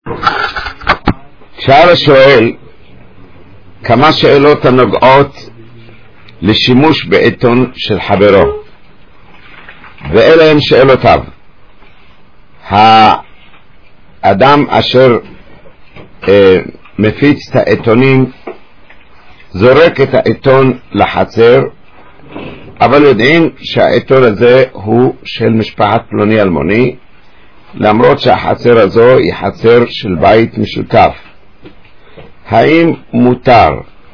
שאל השואל כמה שאלות הנוגעות לשימוש בעיתון של חברו, ואלה הן שאלותיו. האדם אשר מפיץ את העיתונים זורק את העיתון לחצר, אבל יודעים שהעיתון הזה הוא של משפחת פלוני אלמוני, למרות שהחצר הזו היא חצר של בית משותף. האם מותר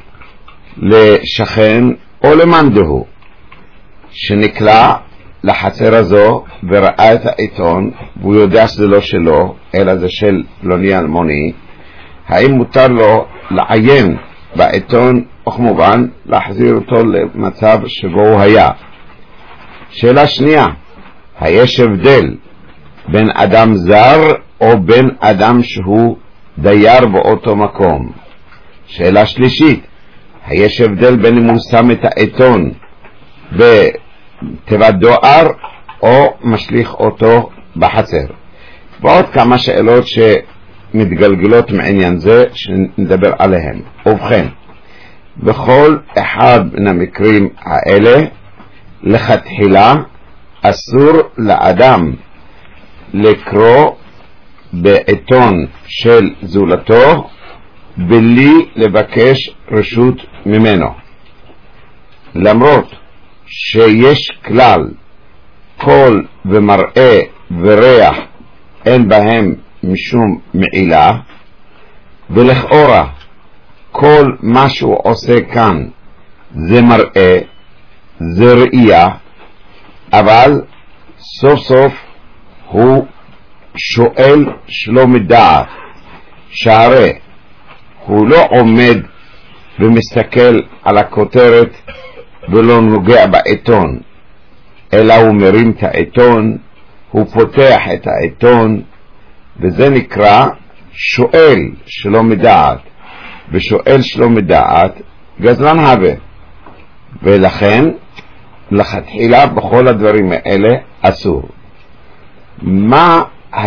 לשכן או למאן דהוא שנקלע לחצר הזו וראה את העיתון והוא יודע שזה לא שלו אלא זה של פלוני אלמוני, האם מותר לו לעיין בעיתון או כמובן להחזיר אותו למצב שבו הוא היה? שאלה שנייה, היש הבדל בין אדם זר או בין אדם שהוא דייר באותו מקום? שאלה שלישית, היש הבדל בין אם הוא שם את העיתון בתיבת דואר או משליך אותו בחצר? ועוד כמה שאלות שמתגלגלות מעניין זה שנדבר עליהן. ובכן, בכל אחד מן המקרים האלה לכתחילה אסור לאדם לקרוא בעיתון של זולתו בלי לבקש רשות ממנו, למרות שיש כלל קול ומראה וריח אין בהם משום מעילה, ולכאורה כל מה שהוא עושה כאן זה מראה, זה ראייה, אבל סוף סוף הוא שואל שלא מדעת, שהרי הוא לא עומד ומסתכל על הכותרת ולא נוגע בעיתון, אלא הוא מרים את העיתון, הוא פותח את העיתון, וזה נקרא שואל שלא מדעת, ושואל שלא מדעת גזלן הווה. ולכן לכתחילה בכל הדברים האלה אסור. מה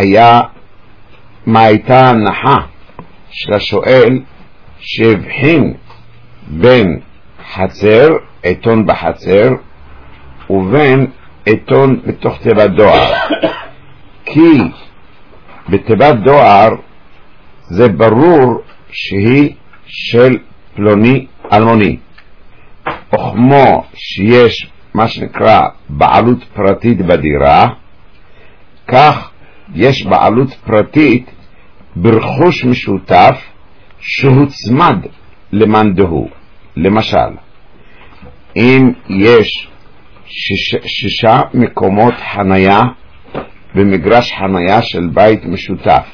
הייתה ההנחה של השואל שהבחין בין חצר, עיתון בחצר, ובין עיתון בתוך תיבת דואר? כי בתיבת דואר זה ברור שהיא של פלוני אלמוני, וכמו שיש מה שנקרא בעלות פרטית בדירה, כך יש בעלות פרטית ברכוש משותף שהוצמד למאן דהוא. למשל, אם יש שישה מקומות חנייה במגרש חנייה של בית משותף,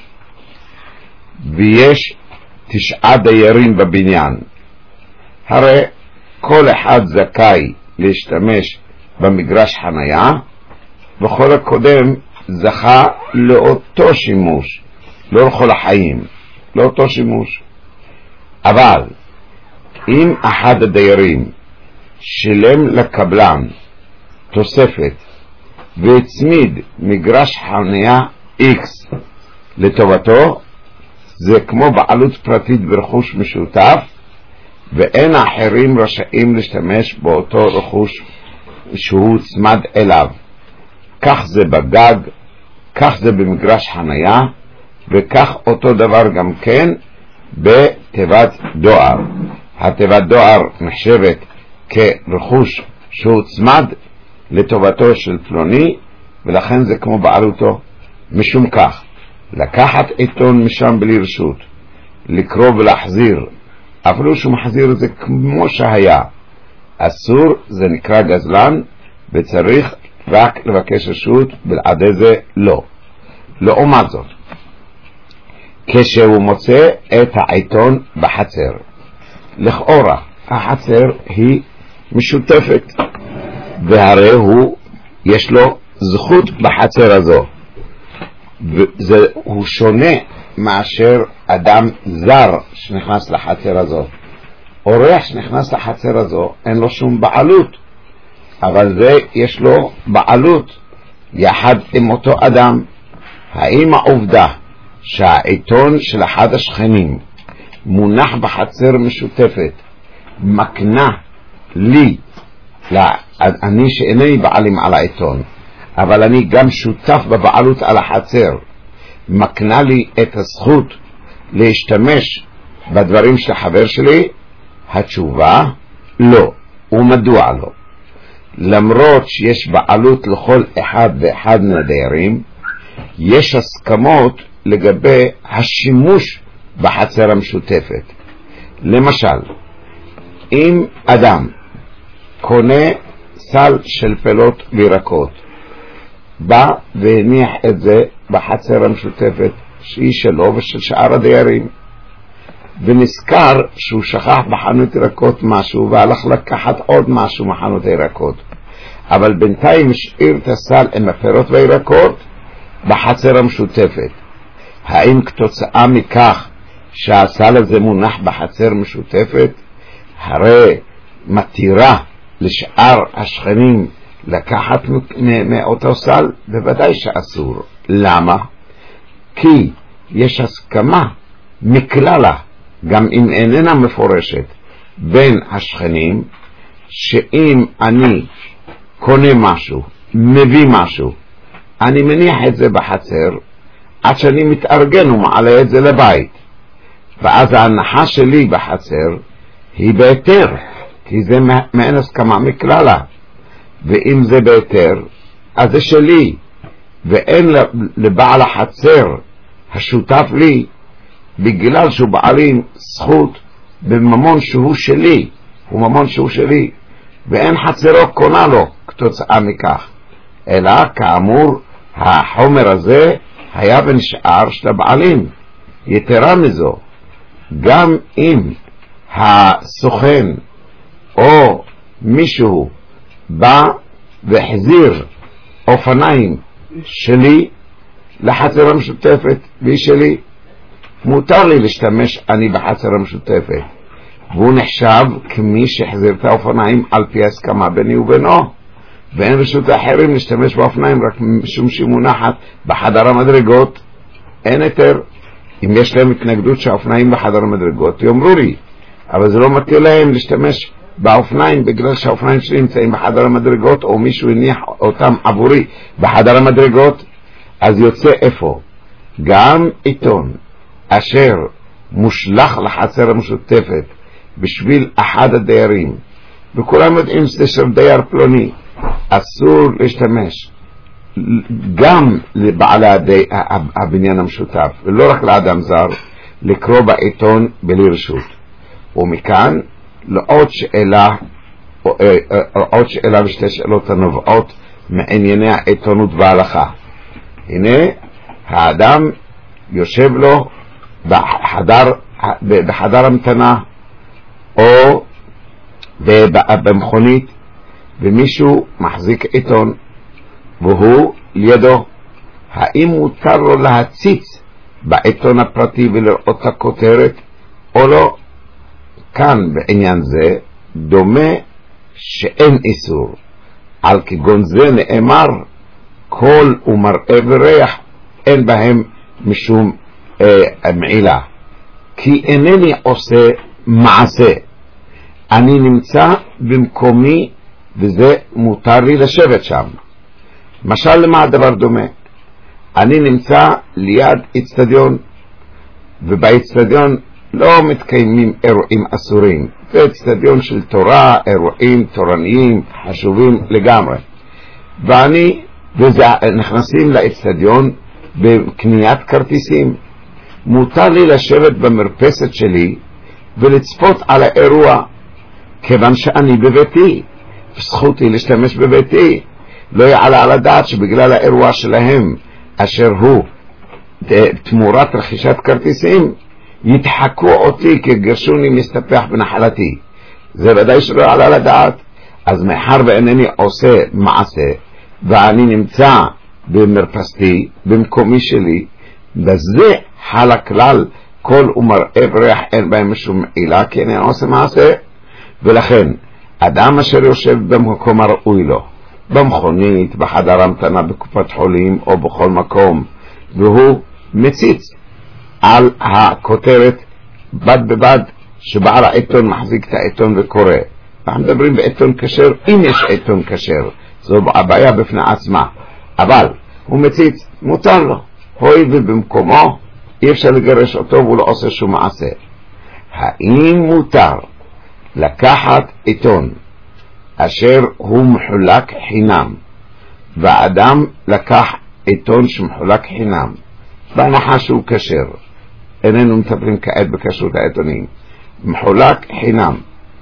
ויש 9 דיירים בבניין, הרי כל אחד זכאי להשתמש במגרש חנייה, וכל הקודם זכה לאותו שימוש, לא לכל החיים, לאותו שימוש. אבל אם אחד הדיירים שילם לקבלן תוספת והצמיד מגרש חנייה X לטובתו, זה כמו בעלות פרטית ברכוש משותף, ואין האחרים רשאים להשתמש באותו רכוש שהוא צמד אליו. כך זה בגג, כך זה במגרש חנייה, וכך אותו דבר גם כן בתיבת דואר. התיבת דואר נחשבת כרכוש שהוא צמד לטובתו של פלוני, ולכן זה כמו בעלותו. משום כך, לקחת עיתון משם בלי רשות, לקרוא ולהחזיר, אפילו שהוא מחזיר את זה כמו שהיה, אסור, זה נקרא גזלן, וצריך רק לבקש רשות, בלעדי זה לא. לעומת זאת, כשהוא מוצא את העיתון בחצר, לכאורה החצר היא משותפת, והרי יש לו זכות בחצר הזו, הוא שונה מאשר אדם זר שנכנס לחצר הזו. אורח שנכנס לחצר הזו אין לו שום בעלות, אבל זה יש לו בעלות יחד עם אותו אדם. האם העובדה שהעיתון של אחד השכנים מונח בחצר משותפת, מקנה לי, אני שאינני בעלים על העיתון, אבל אני גם שותף בבעלות על החצר, מקנה לי את הזכות להשתמש בדברים של החבר שלי? התשובה, לא. ומדוע לא? למרות שיש בעלות לכל אחד ואחד מהדיירים, יש הסכמות לגבי השימוש בחצר המשותפת. למשל, אם אדם קונה סל של פירות וירקות, בא והניח את זה בחצר המשותפת שהיא שלו ושל שאר הדיירים, ונזכר שהוא שכח בחנות ירקות משהו והלך לקחת עוד משהו מחנות הירקות, אבל בינתיים השאיר את הסל עם הפירות והירקות בחצר המשותפת. האם כתוצאה מכך שהסל הזה מונח בחצר משותפת הרי מתירה לשאר השכנים לקחת מאותו סל? בוודאי שאסור. למה? כי יש הסכמה מכללה, גם אם איננה מפורשת, בין השכנים, שאם אני קונה משהו, מביא משהו, אני מניח את זה בחצר עד שאני מתארגן ומעלה את זה לבית, ואז ההנחה שלי בחצר היא בהיתר, כי זה מעין הסכמה מכללה, ואם זה בהיתר אז זה שלי, ואין לבעל החצר השותף לי בגלל שהוא בעלים זכות בממון שהוא שלי, הוא ממון שהוא שלי, ואין חצרו קונה לו כתוצאה מכך, אלא כאמור החומר הזה היה ונשאר של הבעלים. יתרה מזו, גם אם הסוכן או מישהו בא והחזיר אופניים שלי לחצר המשותפת והיא שלי, מותר לי להשתמש אני בחצר המשותפת, והוא נחשב כמי שהחזיר את האופניים על פי הסכמה ביני ובינו, ואין רשות האחרים להשתמש באופניים רק משום שהיא מונחת בחדר המדרגות. אין היתר. אם יש להם התנגדות שהאופניים בחדר המדרגות יאמרו לי, אבל זה לא מתיר להם להשתמש באופניים בגלל שהאופניים שלי נמצאים בחדר המדרגות, או מישהו הניח אותם עבורי בחדר המדרגות. אז יוצא איפה? גם עיתון אשר מושלח לחצר המשותפת בשביל אחד הדיירים, וכולם יודעים שזה של דייר פלוני, אסור להשתמש גם לבעלי הבניין המשותף, ולא רק לאדם זר, לקרוא בעיתון בלי רשות. ומכאן לעוד שאלה ושתי שאלות הנובעות מענייני העיתונות וההלכה. הנה האדם יושב לו בחדר המתנה או במכונית, ומישהו מחזיק עיתון והוא לידו. האם מותר לו להציץ בעיתון הפרטי ולראות את הכותרת או לא? כאן בעניין זה דומה שאין איסור, על כגון זה נאמר כל ומראה וריח אין בהם משום מעילה, כי אינני עושה מעשה, אני נמצא במקומי וזה מותר לי לשבת שם. משל למה הדבר דומה? אני נמצא ליד אצטדיון, ובאצטדיון לא מתקיימים אירועים אסורים, זה אצטדיון של תורה, אירועים תורניים חשובים לגמרי, ואני נכנסים לאצטדיון בקניית כרטיסים. מותר לי לשבת במרפסת שלי ולצפות על האירוע, כיוון שאני בביתי, זכותי להשתמש בביתי. לא יעלה על הדעת שבגלל האירוע שלהם אשר הוא תמורת רכישת כרטיסים יתחקו אותי כגרשוני מסתפח בנחלתי, זה ודאי שלא יעלה על הדעת. אז מאחר ואינני עושה מעשה ואני נמצא במרפסתי במקומי שלי, בזה חל הכלל כל ומראה וריח אין בהם משום מעילה, כי אני עושה מעשה. ולכן אדם אשר יושב במקום הראוי לו, במכונית, בחדר המתנה, בקופת חולים או בכל מקום, והוא מציץ על הכותרת בד בבד שבעל העיתון מחזיק את העיתון וקורא. אנחנו מדברים בעיתון כשר, אם יש עיתון כשר, זו הבעיה בפני עצמה, אבל הוא מציץ, מותר לו, הואיל ובמקומו אי אפשר לגרש אותו והוא לא עושה שום מעשה. האם מותר לקחת עיתון אשר הוא מחולק חינם, והאדם לקח עיתון שמחולק חינם בהנחה שהוא כשר, איננו מטפלים כעת בכשרות העיתונים, מחולק חינם,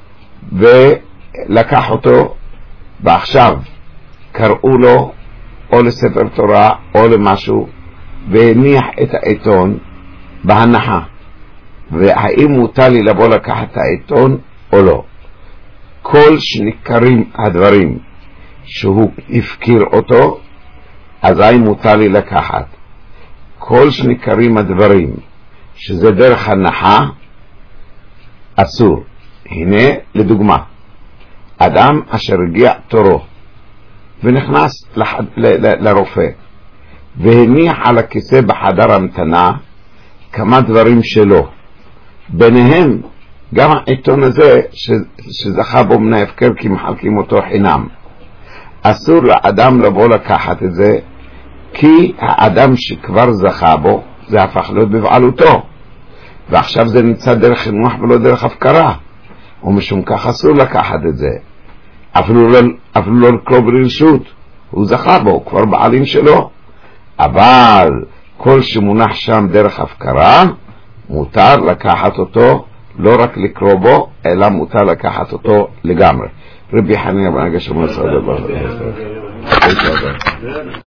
ולקח אותו ועכשיו קראו לו או לספר תורה או למשהו והניח את העיתון בהנחה, והאם מותר לי לבוא לקחת את העיתון או לא? כל שנקרים הדברים שהוא הפקיר אותו, אזי מותר לי לקחת. כל שנקרים הדברים שזה דרך הנחה, אסור. הנה לדוגמה, אדם אשר הגיע תורו ונכנס לרופא והניח על הכיסא בחדר המתנה כמה דברים שלו, ביניהם גם העיתון הזה שזכה בו מן ההפקר כי מחלקים אותו חינם. אסור לאדם לבוא לקחת את זה, כי האדם שכבר זכה בו זה הפך להיות בבעלותו, ועכשיו זה נמצא דרך חינוך ולא דרך הפקרה, ומשום כך אסור לקחת את זה, אפילו לא לקרוא ברשות, הוא זכה בו, כבר בעלים שלו. אבל כל שמונח שם דרך הפקרה מותר לקחת אותו, לא רק לקרוא בו, אלא מותר לקחת אותו לגמרי. רבי חנינא בן עקשיא אומר